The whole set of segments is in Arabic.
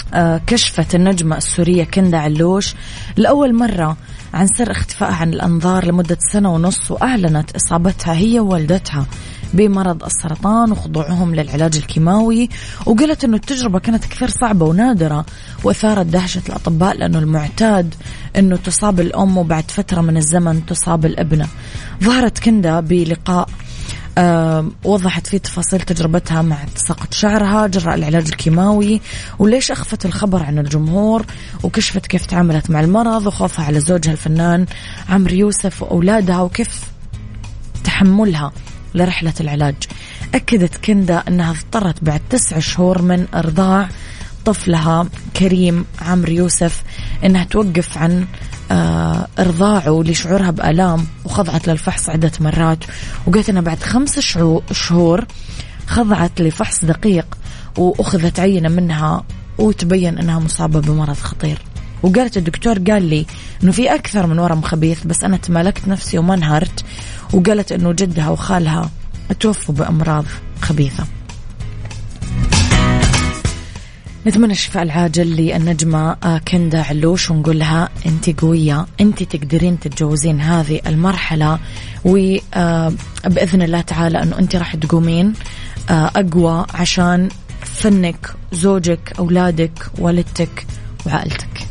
كشفت النجمة السورية كندا علوش لأول مرة عن سر اختفائها عن الأنظار لمدة 1.5 سنة، وأعلنت إصابتها هي ووالدتها بمرض السرطان وخضوعهم للعلاج الكيماوي، وقالت أنه التجربة كانت كثير صعبة ونادرة وأثارت دهشة الأطباء، لأنه المعتاد أنه تصاب الأم وبعد فترة من الزمن تصاب الابنة. ظهرت كندا بلقاء وضحت فيه تفاصيل تجربتها مع تساقط شعرها جراء العلاج الكيماوي، وليش أخفت الخبر عن الجمهور، وكشفت كيف تعاملت مع المرض وخوفها على زوجها الفنان عمرو يوسف وأولادها وكيف تحملها لرحلة العلاج. أكدت كندا أنها اضطرت بعد 9 شهور من إرضاع طفلها كريم عمرو يوسف أنها توقف عن إرضاعه لشعورها بآلام، وخضعت للفحص عدة مرات، وقالت أنها بعد 5 شهور خضعت لفحص دقيق وأخذت عينة منها وتبين أنها مصابة بمرض خطير. وقالت الدكتور قال لي أنه في أكثر من ورم خبيث، بس أنا تمالكت نفسي وما انهارت. وقالت أنه جدها وخالها توفوا بأمراض خبيثة. نتمنى الشفاء العاجل للنجمة كندا علوش، ونقول لها أنت قوية، أنت تقدرين تتجوزين هذه المرحلة، وبإذن الله تعالى أنه أنت راح تقومين أقوى عشان فنك، زوجك، أولادك، والدتك وعائلتك.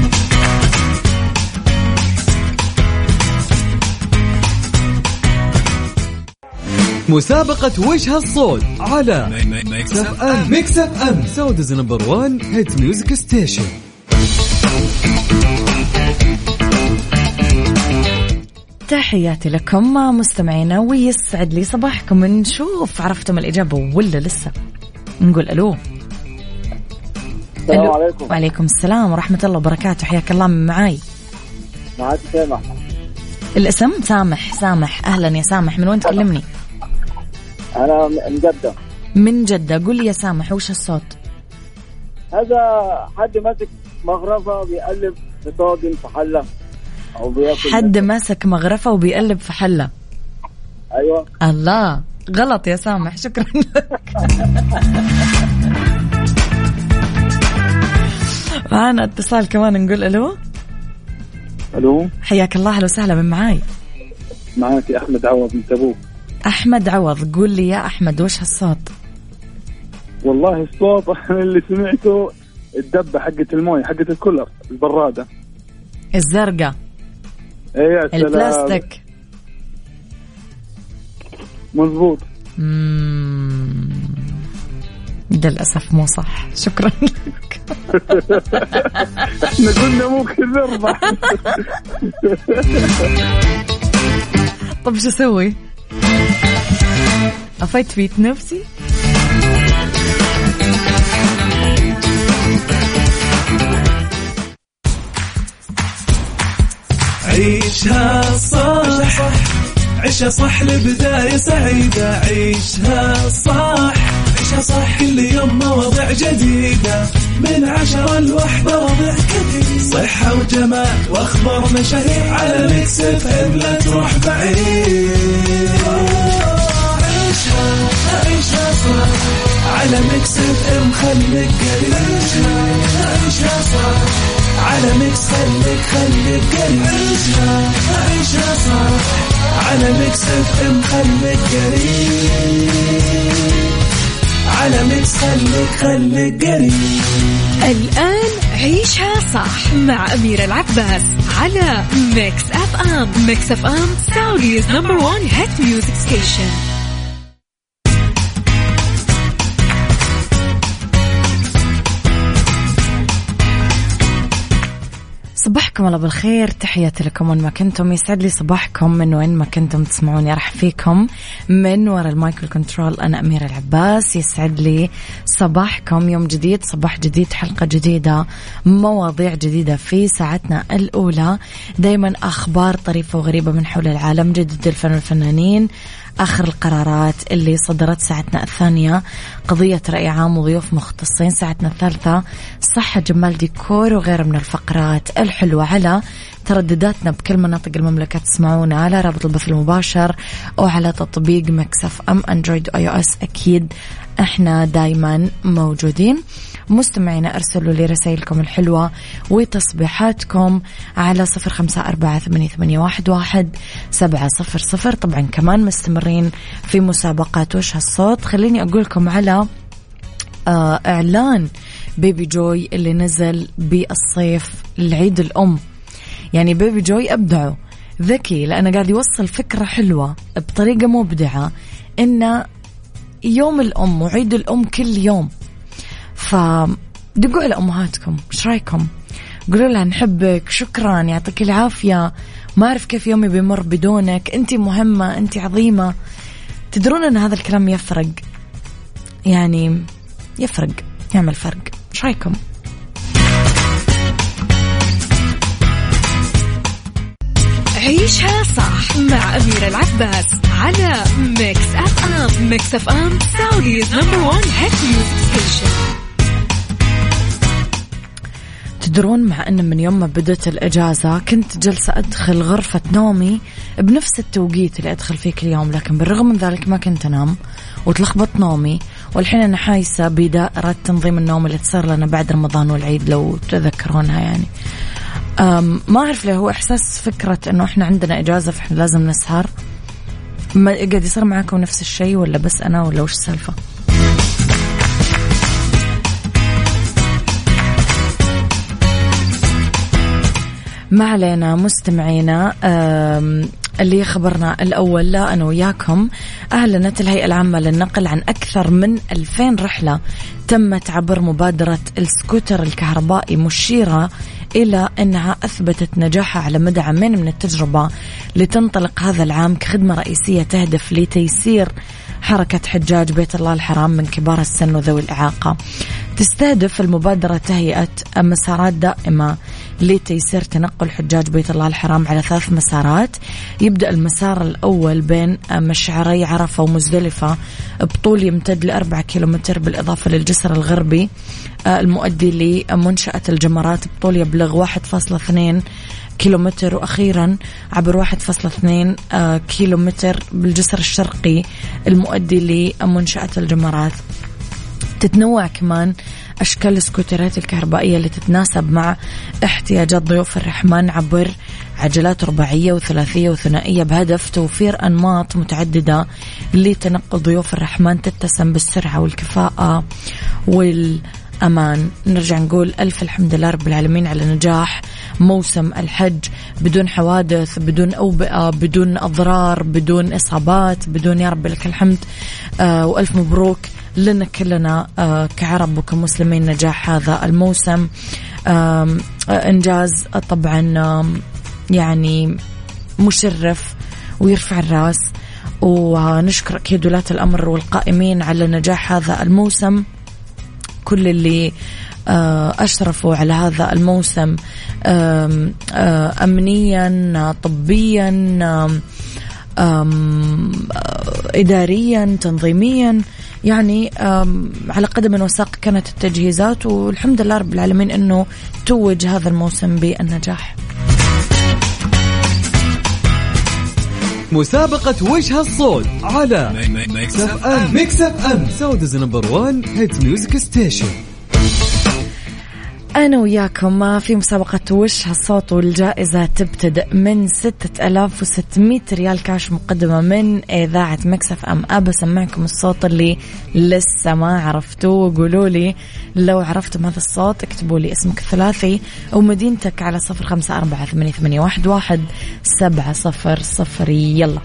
مسابقة وجه الصوت على ميكس اف ام سعوديز نمبر 1 هيت ميوزك ستيشن. تحياتي لكم مستمعينا، ويسعد لي صباحكم. نشوف عرفتم الإجابة ولا لسه؟ نقول ألو. السلام عليكم. وعليكم السلام ورحمة الله وبركاته. حياك الله. من معاي؟ معاك سامح. الاسم سامح. أهلا يا سامح، من وين تكلمني؟ أنا من جدة. من جدة. قول لي يا سامح وش الصوت؟ هذا حد ماسك مغرفة بيقلب في طاجن في حلة أو بياكل. حد ماسك مغرفة وبيقلب في حلة. أيوة. الله، غلط يا سامح، شكرا لك. معنا اتصال كمان، نقول ألو. ألو، حياك الله. أهلا وسهلا. من معاي؟ معاك أحمد عوض من تبوك. أحمد عوض، قول لي يا أحمد وش هالصوت؟ والله الصوت اللي سمعته الدبة حقة الموية حقة الكولر، البرادة الزرقاء، ايه البلاستيك. مظبوط. للأسف مو صح. شكرا لك. احنا قلنا ممكن نربح. طب شو اسوي؟ أفيت فيت نفسي. عيشها صح، عيشها صح لبداية سعيدة. عيشها صح، عيشها صح، كل يوم مواضيع جديدة من 10 ل1 مواضيع كثير، صحة وجمال وأخبار مشاهير على ميكس اف ام. لا تروح بعيد، عيشها صح على ميكس اف ام. خليك قريب، عيشها صح على ميكس. خليك قريب، عيشها صح على ميكس اف ام. خليك قريب على ميكس. خليك قريب. الآن عيشها صح مع أميرة العباس على ميكس اف ام. ميكس اف ام سعوديز نمبر 1 هيت ميوزك ستيشن. صباحكم الله بالخير، تحياتي لكم وين ما كنتم. يسعد لي صباحكم من وين ما كنتم تسمعوني. راح فيكم من وراء المايكل كنترول أنا أميرة العباس. يسعد لي صباحكم، يوم جديد، صباح جديد، حلقة جديدة، مواضيع جديدة في ساعتنا الأولى. دايما أخبار طريفة وغريبة من حول العالم، جديد الفن والفنانين، آخر القرارات اللي صدرت. ساعتنا الثانية قضية رأي عام وضيوف مختصين. ساعتنا الثالثة صحة، جمال، ديكور وغير من الفقرات الحلوة. على تردداتنا بكل مناطق المملكة تسمعونا على رابط البث المباشر أو على تطبيق ميكس اف ام أندرويد وآي أو إس. أكيد احنا دايما موجودين. مستمعينا أرسلوا لي رسائلكم الحلوة وتصبيحاتكم على 0548811700. طبعا كمان مستمرين في مسابقات وش هالصوت. خليني أقولكم على إعلان بيبي جوي اللي نزل بالصيف لعيد الأم. يعني بيبي جوي أبدعوا، ذكي، لأنه قاعد يوصل فكرة حلوة بطريقة مبدعة إن يوم الأم وعيد الأم كل يوم. فدقوا على أمهاتكم، إيش رأيكم؟ قولوا لها نحبك، شكرا، يعطيك العافية، ما أعرف كيف يومي بيمر بدونك، أنتي مهمة، أنتي عظيمة. تدرون أن هذا الكلام يفرق، يعني يفرق، يعمل فرق. إيش رأيكم؟ عيشها صح مع أميرة العباس على ميكس أف أم. ميكس أف أم سعوديز نمبر 1 هيت ميوزك ستيشن. تدرون مع أن من يوم ما بدت الإجازة كنت جلسة أدخل غرفة نومي بنفس التوقيت اللي أدخل فيه كل يوم، لكن بالرغم من ذلك ما كنت أنام وتلخبط نومي. والحين أنا حايسة بدائرة تنظيم النوم اللي تصير لنا بعد رمضان والعيد لو تذكرونها. يعني ما أعرف ليه، هو إحساس فكرة أنه إحنا عندنا إجازة فإحنا لازم نسهر. ما قاعد يصير معاكم نفس الشيء ولا بس أنا ولا وش السالفة؟ ما علينا. مستمعينا اللي خبرنا الأول لا أنا وياكم، أعلنت الهيئة العامة للنقل عن أكثر من 2000 رحلة تمت عبر مبادرة السكوتر الكهربائي، مشيرة إلى أنها أثبتت نجاحها على مدى عامين من التجربة لتنطلق هذا العام كخدمة رئيسية تهدف لتيسير حركة حجاج بيت الله الحرام من كبار السن وذوي الإعاقة. تستهدف المبادرة تهيئة مسارات دائمة لتيسير تنقل حجاج بيت الله الحرام على 3 مسارات. يبدأ المسار الأول بين مشعري عرفة ومزدلفة بطول يمتد ل4 كيلومتر، بالإضافة للجسر الغربي المؤدي لمنشأة الجمرات بطول يبلغ 1.2 كيلومتر، وأخيرا عبر 1.2 كيلومتر بالجسر الشرقي المؤدي لمنشأة الجمرات. تتنوع كمان أشكال السكوترات الكهربائية اللي تتناسب مع احتياجات ضيوف الرحمن عبر عجلات رباعية وثلاثية وثنائية، بهدف توفير أنماط متعددة لتنقل ضيوف الرحمن تتسم بالسرعة والكفاءة والأمان. نرجع نقول ألف الحمد لله رب العالمين على نجاح موسم الحج بدون حوادث، بدون أوبئة، بدون أضرار، بدون إصابات، بدون، يا رب لك الحمد. وألف مبروك لنا كلنا كعرب وكمسلمين نجاح هذا الموسم. إنجاز طبعا يعني مشرف ويرفع الراس، ونشكر أكيد ولاة الأمر والقائمين على نجاح هذا الموسم، كل اللي أشرفوا على هذا الموسم أمنيا، طبيا، إداريا، تنظيميا، يعني على قدم وساق كانت التجهيزات، والحمد لله رب العالمين أنه توج هذا الموسم بالنجاح. مسابقة وش هالصوت على ميكس أف أم سعوديز نمبر 1 هيت ميوزك ستيشن. أنا وياكم في مسابقة وش هالصوت، والجائزة تبتدأ من 6600 ريال كاش مقدمة من إذاعة ميكس أف أم. أبى أسمعكم الصوت اللي لسه ما عرفتوه، قولوا لي لو عرفتم هذا الصوت، اكتبوا لي اسمك الثلاثي أو مدينتك على 0548811700. يلا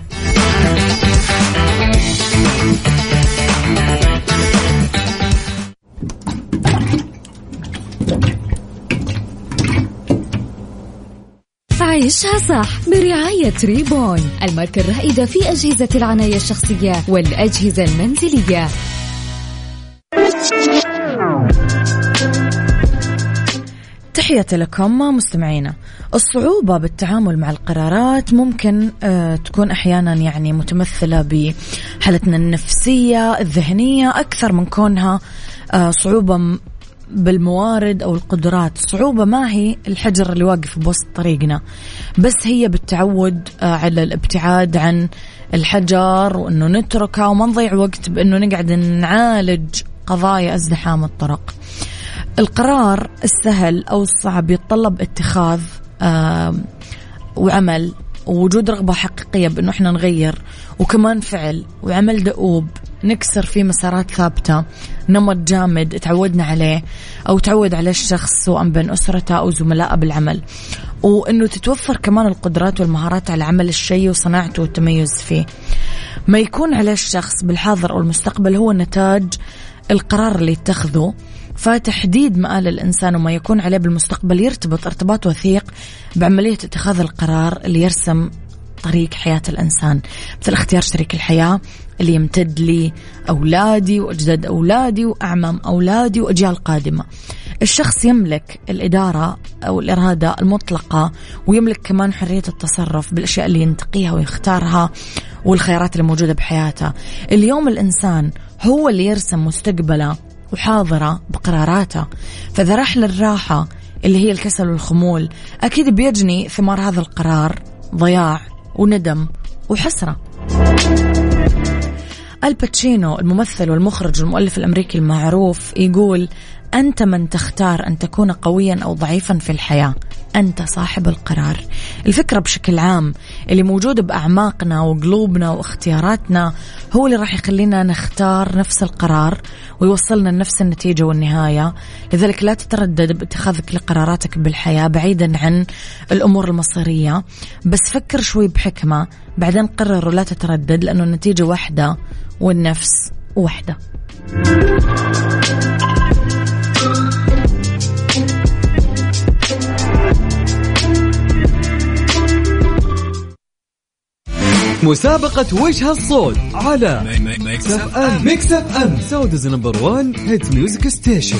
عيشها صح برعاية ريبون، الماركة الرائدة في أجهزة العناية الشخصية والأجهزة المنزلية. تحياتي لكم مستمعينا. الصعوبة بالتعامل مع القرارات ممكن تكون أحيانا يعني متمثلة بحالتنا النفسية الذهنية أكثر من كونها صعوبة بالموارد أو القدرات. الصعوبة ما هي الحجر اللي واقف بوسط طريقنا، بس هي بالتعود على الابتعاد عن الحجر، وأنه نتركه وما نضيع وقت بأنه نقعد نعالج قضايا ازدحام الطرق. القرار السهل أو الصعب يتطلب اتخاذ وعمل ووجود رغبة حقيقية بأنه إحنا نغير، وكمان فعل وعمل دؤوب نكسر فيه مسارات ثابتة، نمط جامد تعودنا عليه أو تعود عليه الشخص سواء بين أسرته أو زملائه بالعمل، وأنه تتوفر كمان القدرات والمهارات على عمل الشيء وصناعته والتميز فيه. ما يكون عليه الشخص بالحاضر أو المستقبل هو نتاج القرار اللي يتخذه، فتحديد مآل الإنسان وما يكون عليه بالمستقبل يرتبط ارتباط وثيق بعملية اتخاذ القرار اللي يرسم طريق حياة الإنسان، مثل اختيار شريك الحياة اللي يمتد لي أولادي وأجداد أولادي وأعمام أولادي وأجيال قادمة. الشخص يملك الإدارة أو الإرادة المطلقة، ويملك كمان حرية التصرف بالأشياء اللي ينتقيها ويختارها والخيارات اللي موجودة بحياته. اليوم الإنسان هو اللي يرسم مستقبله وحاضرة بقراراته، فإذا راح للراحة اللي هي الكسل والخمول أكيد بيجني ثمار هذا القرار ضياع وندم وحسرة. الباتشينو الممثل والمخرج والمؤلف الأمريكي المعروف يقول: أنت من تختار أن تكون قويا أو ضعيفا في الحياة، أنت صاحب القرار. الفكرة بشكل عام اللي موجود بأعماقنا وقلوبنا واختياراتنا هو اللي راح يخلينا نختار نفس القرار ويوصلنا لنفس النتيجة والنهاية. لذلك لا تتردد باتخاذك لقراراتك بالحياة بعيدا عن الأمور المصيرية، بس فكر شوي بحكمة بعدين قرر ولا تتردد، لأنه النتيجة واحدة والنفس واحدة. مسابقة وجه الصوت على ميكس اف ام سعوديز نمبر 1 هيت ميوزك ستيشن.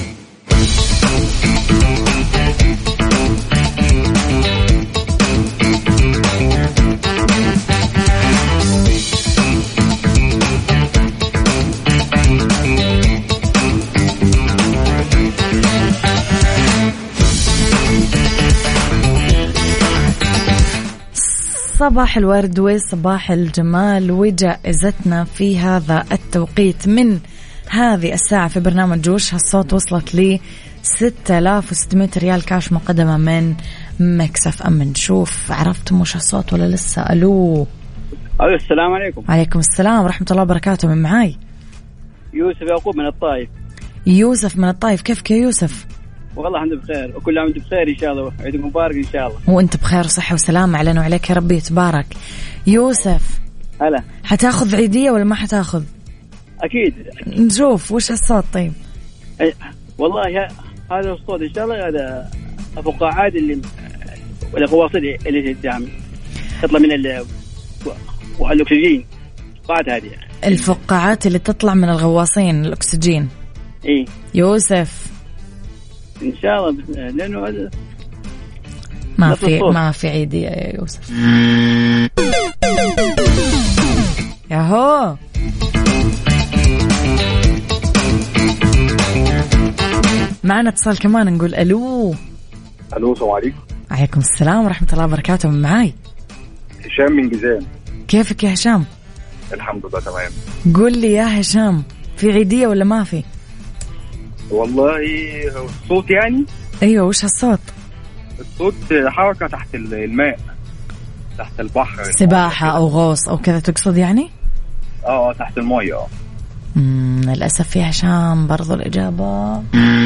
صباح الورد وصباح الجمال، وجائزتنا في هذا التوقيت من هذه الساعة في برنامج وش هالصوت وصلت لي 6600 ريال كاش مقدمة من ميكس اف ام. نشوف عرفتم وش هالصوت ولا لسه؟ ألو السلام عليكم. عليكم السلام ورحمة الله وبركاته. من معاي؟ يوسف يعقوب من الطائف. يوسف من الطائف، كيفك يا يوسف؟ والله الحمد لله بخير، وكل عام وانتم بخير ان شاء الله، عيد مبارك ان شاء الله. وانت بخير وصحة وسلامة علينا وعليك يا ربي يتبارك. يوسف هلا، حتاخذ عيدية ولا ما حتاخذ؟ اكيد نشوف وش هالصوت. طيب والله هذا الصوت ان شاء الله هذا الفقاعات اللي الغواصين اللي تطلع من الاكسجين، الفقاعات هذه، الفقاعات اللي تطلع من الغواصين الاكسجين. ايه يوسف ان شاء الله، لانه هذا ما في عيدية يا يوسف. ياهو معنا اتصال كمان، نقول الو. السلام عليكم. عليكم السلام ورحمة الله وبركاته. من معاي؟ هشام من جيزان. كيفك يا هشام؟ الحمد لله تمام. قول لي يا هشام، في عيدية ولا ما في؟ والله الصوت يعني ايوه، وش هالصوت؟ الصوت حركة تحت الماء، تحت البحر، سباحة او غوص او كذا تقصد يعني؟ تحت المية. للأسف يا هشام برضو الإجابة.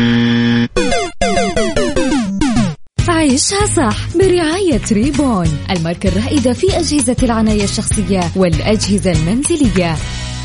عيشها صح برعاية ريبون، الماركة الرائدة في أجهزة العناية الشخصية والأجهزة المنزلية.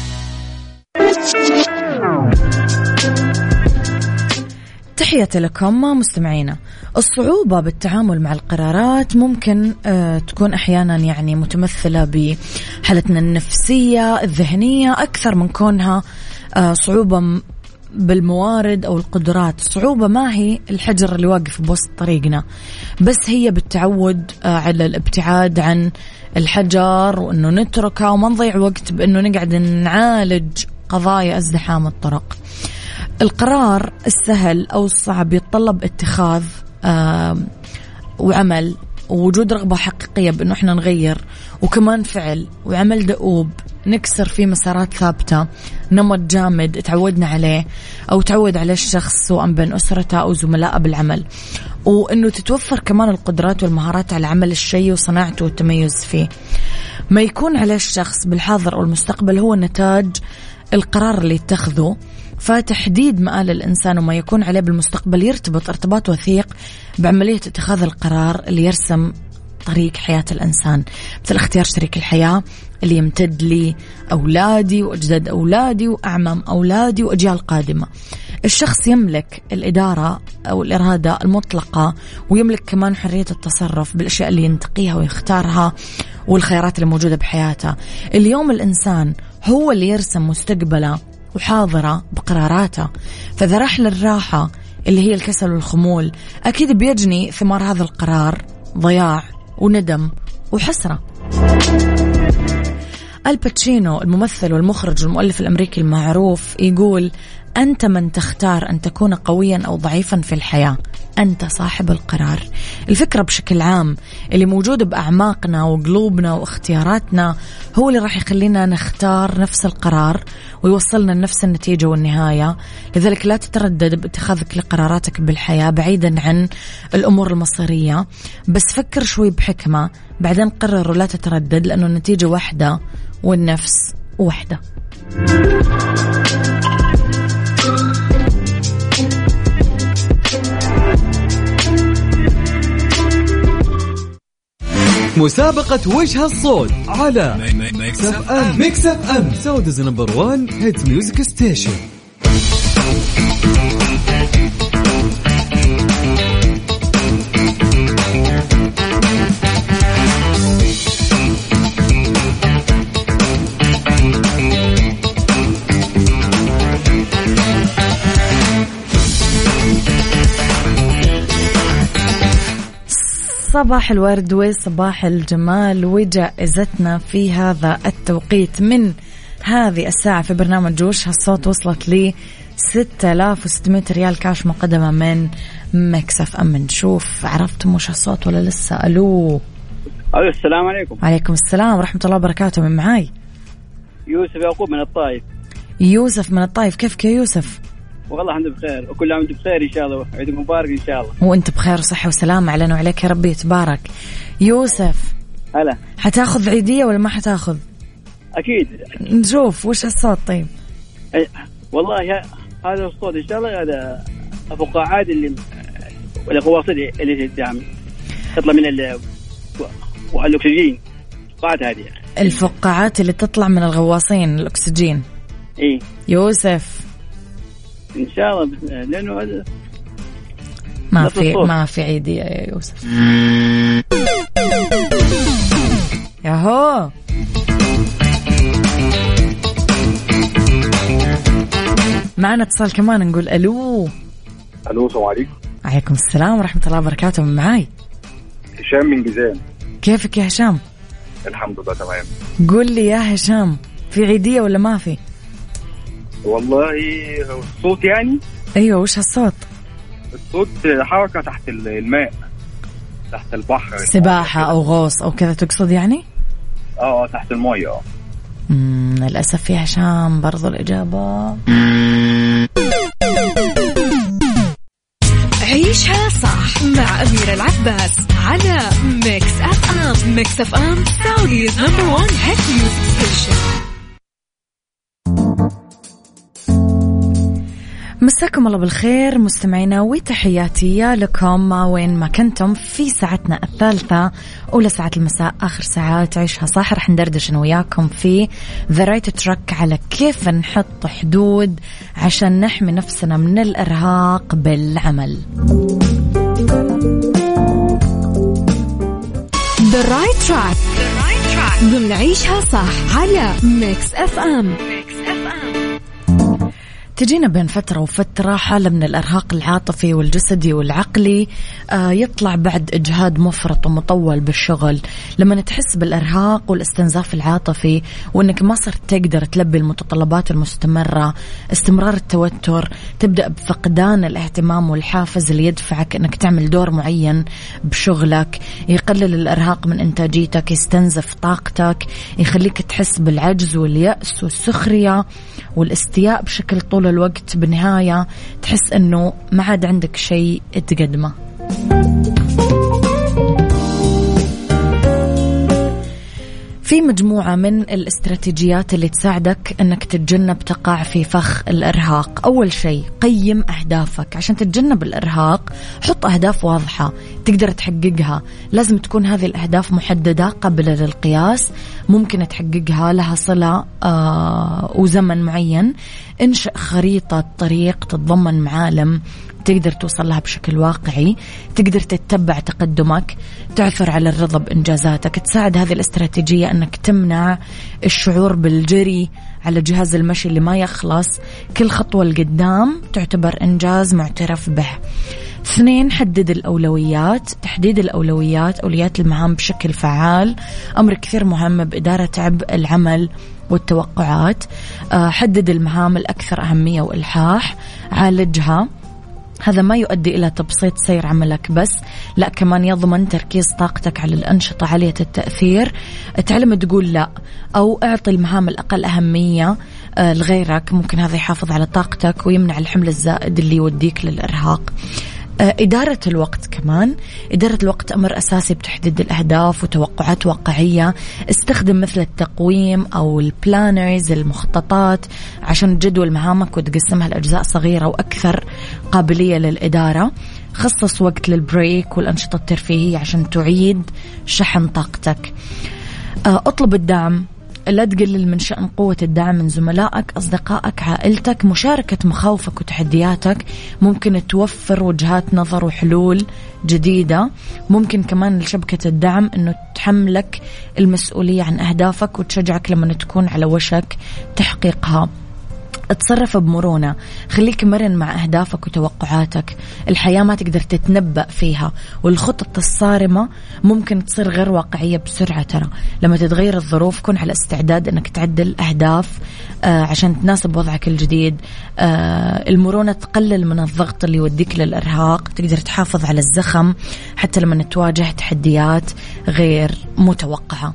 تحياتي لكم مستمعينا. الصعوبة بالتعامل مع القرارات ممكن تكون أحيانا يعني متمثلة بحالتنا النفسية الذهنية أكثر من كونها صعوبة بالموارد أو القدرات. الصعوبة ما هي الحجر اللي واقف بوسط طريقنا، بس هي بالتعود على الابتعاد عن الحجر وأنه نتركه وما نضيع وقت بأنه نقعد نعالج قضايا ازدحام الطرق. القرار السهل أو الصعب يتطلب اتخاذ وعمل ووجود رغبة حقيقية بأنه إحنا نغير، وكمان فعل وعمل دؤوب نكسر فيه مسارات ثابتة، نمط جامد تعودنا عليه أو تعود عليه الشخص سواء بين أسرته أو زملائه بالعمل، وأنه تتوفر كمان القدرات والمهارات على عمل الشيء وصناعته والتميز فيه. ما يكون عليه الشخص بالحاضر أو المستقبل هو نتاج القرار اللي يتخذه، فتحديد مآل الإنسان وما يكون عليه بالمستقبل يرتبط ارتباط وثيق بعملية اتخاذ القرار اللي يرسم طريق حياة الإنسان، مثل اختيار شريك الحياة اللي يمتد لي أولادي وأجداد أولادي وأعمام أولادي وأجيال قادمة. الشخص يملك الإدارة أو الإرادة المطلقة، ويملك كمان حرية التصرف بالأشياء اللي ينتقيها ويختارها والخيارات اللي موجودة بحياته. اليوم الإنسان هو اللي يرسم مستقبله وحاضره بقراراته، فإذا راح للراحة اللي هي الكسل والخمول أكيد بيجني ثمار هذا القرار ضياع وندم وحسرة. الباتشينو الممثل والمخرج والمؤلف الأمريكي المعروف يقول: أنت من تختار أن تكون قويا أو ضعيفا في الحياة، أنت صاحب القرار. الفكرة بشكل عام اللي موجودة بأعماقنا وقلوبنا واختياراتنا هو اللي راح يخلينا نختار نفس القرار ويوصلنا لنفس النتيجة والنهاية. لذلك لا تتردد باتخاذك لقراراتك بالحياة بعيدا عن الأمور المصيرية، بس فكر شوي بحكمة بعدين قرر ولا تتردد، لأنه النتيجة واحدة والنفس واحدة. مسابقة وجه الصوت على ميكس اف ام سعوديز نمبر 1 هيت ميوزك ستيشن. صباح الورد وصباح الجمال، وجائزتنا في هذا التوقيت من هذه الساعة في برنامج وش هالصوت وصلت لي 6600 ريال كاش مقدمة من ميكس اف ام. نشوف عرفتم وش هالصوت ولا لسه؟ ألو السلام عليكم. عليكم السلام ورحمة الله وبركاته. من معاي؟ يوسف يعقوب من الطائف. يوسف من الطائف، كيفك يا يوسف؟ والله الحمد بخير، وكل عام وانت بخير ان شاء الله، عيد مبارك ان شاء الله. وانت بخير وصحة وسلامة علينا وعليك يا ربي يتبارك. يوسف هلا، حتاخذ عيدية ولا ما حتاخذ؟ اكيد. نشوف وش الصوت. طيب والله هذا الصوت ان شاء الله هذا الفقاعات اللي الغواصين اللي تطلع من الاكسجين، الفقاعات هذه الفقاعات اللي تطلع من الغواصين الاكسجين. ايه يوسف ان شاء الله، لانه هذا ما في عيدي يا يوسف. ياهو معنا اتصال كمان، نقول الو. السلام عليكم. عليكم السلام ورحمة الله وبركاته. من معاي؟ هشام من جيزان. كيفك يا هشام؟ الحمد لله تمام. قول لي يا هشام، في عيدية ولا ما في؟ والله الصوت يعني ايوه، وش هالصوت؟ الصوت حركة تحت الماء، تحت البحر، سباحة او غوص او كذا تقصد يعني؟ تحت المية. للأسف يا هشام برضو الإجابة عيشها صح مع أميرة العباس على ميكس اف ام. ميكس اف ام سعوديز نمبر 1 هيت ميوزك ستيشن. مساكم الله بالخير مستمعينا، وتحياتي لكم وين ما كنتم في ساعتنا الثالثة أولى ساعات المساء، آخر ساعات عيشها صح. رح ندردش أنا وياكم في The Right Track على كيف نحط حدود عشان نحمي نفسنا من الإرهاق بالعمل. The Right Track ضمن عيشها صح على ميكس اف ام. تجينا بين فترة وفترة حالة من الإرهاق العاطفي والجسدي والعقلي، يطلع بعد إجهاد مفرط ومطول بالشغل. لما تحس بالإرهاق والاستنزاف العاطفي وأنك ما صرت تقدر تلبي المتطلبات المستمرة، استمرار التوتر، تبدأ بفقدان الاهتمام والحافز اللي يدفعك أنك تعمل دور معين بشغلك، يقلل الإرهاق من إنتاجيتك، يستنزف طاقتك، يخليك تحس بالعجز واليأس والسخرية والاستياء بشكل طول الوقت. بالنهاية تحس أنه ما عاد عندك شيء تقدمه. في مجموعة من الاستراتيجيات اللي تساعدك أنك تتجنب تقع في فخ الإرهاق. أول شيء قيم أهدافك. عشان تتجنب الإرهاق حط أهداف واضحة تقدر تحققها. لازم تكون هذه الأهداف محددة قابلة للقياس، ممكن تحققها، لها صلة وزمن معين. انشئ خريطة طريق تتضمن معالم تقدر توصل لها بشكل واقعي، تقدر تتبع تقدمك، تعثر على الرضا بإنجازاتك. تساعد هذه الاستراتيجية أنك تمنع الشعور بالجري على جهاز المشي اللي ما يخلص. كل خطوة لقدام تعتبر إنجاز معترف به. 2. حدد الأولويات. تحديد الأولويات، أولويات المهام بشكل فعال، أمر كثير مهم بإدارة عبء العمل والتوقعات. حدد المهام الأكثر أهمية وإلحاح، عالجها. هذا ما يؤدي إلى تبسيط سير عملك بس، لا كمان يضمن تركيز طاقتك على الأنشطة عالية التأثير. تعلم تقول لا، أو اعطي المهام الأقل أهمية لغيرك. ممكن هذا يحافظ على طاقتك ويمنع الحمل الزائد اللي يوديك للإرهاق. إدارة الوقت كمان. إدارة الوقت أمر أساسي بتحديد الأهداف وتوقعات واقعية. استخدم مثل التقويم أو البلانرز، المخططات، عشان تجدول مهامك وتقسمها لأجزاء صغيرة وأكثر قابلية للإدارة. خصص وقت للبريك والأنشطة الترفيهية عشان تعيد شحن طاقتك. أطلب الدعم. لا تقلل من شأن قوة الدعم من زملائك، أصدقائك، عائلتك. مشاركة مخاوفك وتحدياتك ممكن توفر وجهات نظر وحلول جديدة. ممكن كمان لشبكة الدعم أنه تحملك المسؤولية عن أهدافك وتشجعك لما تكون على وشك تحقيقها. اتصرف بمرونة. خليك مرن مع أهدافك وتوقعاتك. الحياة ما تقدر تتنبأ فيها، والخطط الصارمة ممكن تصير غير واقعية بسرعة. ترى لما تتغير الظروف كن على استعداد أنك تعدل أهداف عشان تناسب وضعك الجديد. المرونة تقلل من الضغط اللي يوديك للإرهاق. تقدر تحافظ على الزخم حتى لما تواجه تحديات غير متوقعة.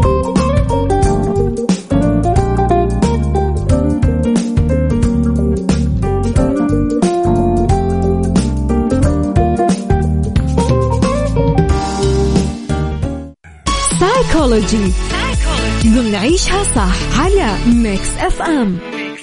سايكولوجي ضمن عيشها صح على ميكس اف ام.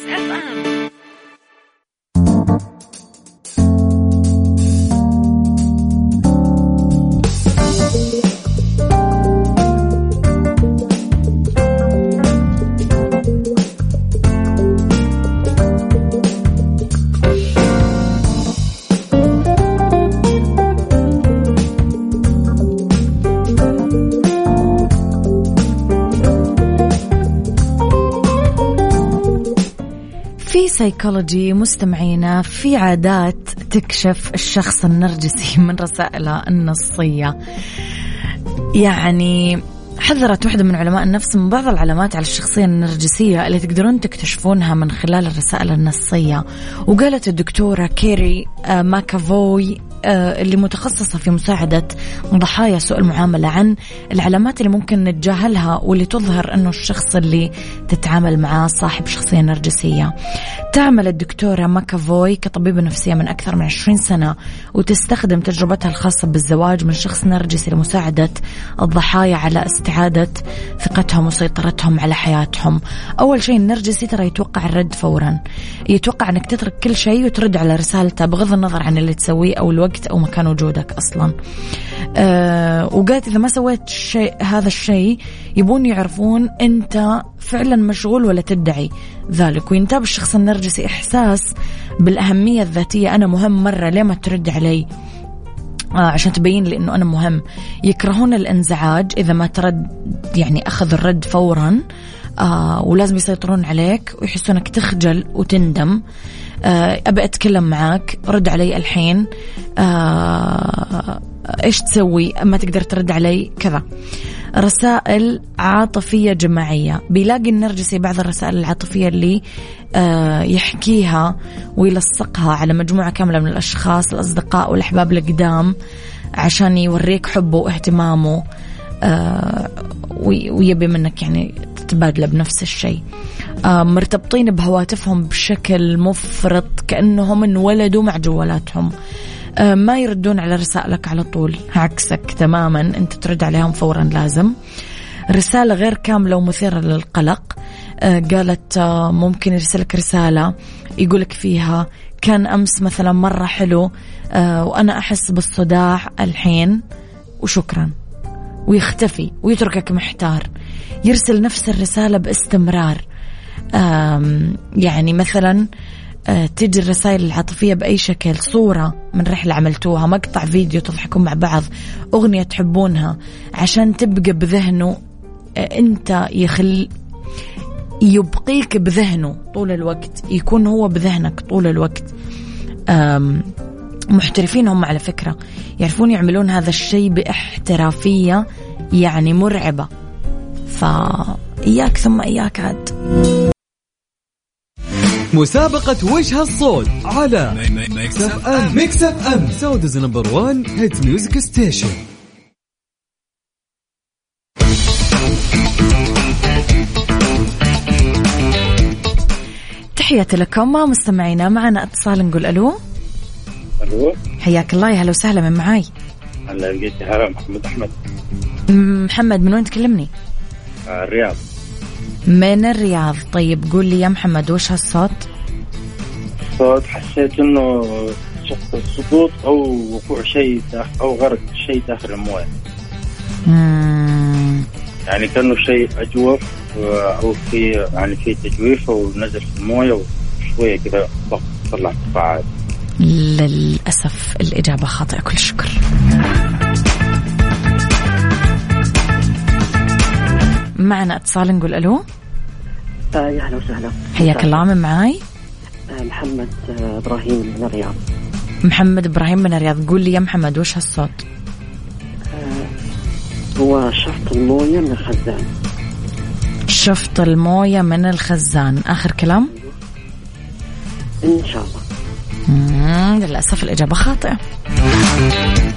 سايكولوجي مستمعينا، في عادات تكشف الشخص النرجسي من رسائله النصية. يعني حذرت واحدة من علماء النفس من بعض العلامات على الشخصية النرجسية اللي تقدرون تكتشفونها من خلال الرسائل النصية. وقالت الدكتورة كيري ماكافوي اللي متخصصة في مساعدة ضحايا سوء المعاملة عن العلامات اللي ممكن نتجاهلها واللي تظهر أنه الشخص اللي تتعامل معاه صاحب شخصية نرجسية. تعمل الدكتورة ماكافوي كطبيبة نفسية من أكثر من 20 سنة، وتستخدم تجربتها الخاصة بالزواج من شخص نرجسي لمساعدة الضحايا على استعادة ثقتهم وسيطرتهم على حياتهم. أول شيء النرجسي ترى يتوقع الرد فورا، يتوقع أنك تترك كل شيء وترد على رسالته بغض النظر عن اللي تسويه أو الوقت أو مكان وجودك أصلا. وقالت إذا ما سويت هذا الشيء يبون يعرفون أنت فعلا مشغول ولا تدعي ذلك. وينتاب الشخص النرجسي إحساس بالأهمية الذاتية، أنا مهم مرة، ليه ما ترد علي عشان تبين لي أنه أنا مهم. يكرهون الانزعاج إذا ما ترد، يعني أخذ الرد فورا. ولازم يسيطرون عليك ويحسونك تخجل وتندم. أبي أتكلم معاك، رد علي الحين، إيش تسوي؟ ما تقدر ترد علي كذا. رسائل عاطفية جماعية، بيلاقي النرجسي بعض الرسائل العاطفية اللي يحكيها ويلصقها على مجموعة كاملة من الأشخاص، الأصدقاء والأحباب القدام، عشان يوريك حبه واهتمامه، ويبي منك يعني تتبادل بنفس الشيء. مرتبطين بهواتفهم بشكل مفرط، كأنهم انولدوا مع جوالاتهم. ما يردون على رسائلك على طول، عكسك تماما، انت ترد عليهم فورا لازم. رسالة غير كاملة ومثيرة للقلق. قالت ممكن يرسلك رسالة يقولك فيها كان أمس مثلا مرة حلو، وأنا أحس بالصداع الحين وشكرا، ويختفي ويتركك محتار. يرسل نفس الرسالة باستمرار. يعني مثلا تيجي الرسائل العاطفية بأي شكل، صورة من رحلة عملتوها، مقطع فيديو تضحكون مع بعض، أغنية تحبونها، عشان تبقى بذهنه أنت، يبقيك بذهنه طول الوقت، يكون هو بذهنك طول الوقت. محترفين هم على فكرة، يعرفون يعملون هذا الشيء باحترافية يعني مرعبة. فإياك ثم إياك عاد. مسابقة وجه الصوت على ميكس اف ام سعوديز نمبر 1 هيت ميوزك ستيشن. تحياتي لكم مستمعينا، معنا اتصال، نقول ألو. الو، حياك الله، هلا وسهلا، من معاي؟ هلا جيت. هلا محمد أحمد. محمد، من وين تكلمني؟ الرياض. من الرياض. طيب قول لي يا محمد، وش هالصوت؟ صوت حسيت انه سقوط او وقوع شيء او غرق شيء داخل المويه. يعني كأنه شيء أجوف او في يعني في تجويف ونزل في المويه وشويه كذا طلع ارتفاعات. للأسف الإجابة خاطئة، كل شكر. معنا اتصال، نقول ألو. يا أهلا وسهلا، حياك الله، من معاي؟ محمد إبراهيم من الرياض. محمد إبراهيم من الرياض، قول لي يا محمد، وش هالصوت؟ هو شفط الموية من الخزان. شفط الموية من الخزان، آخر كلام؟ إن شاء الله. للأسف الإجابة خاطئة.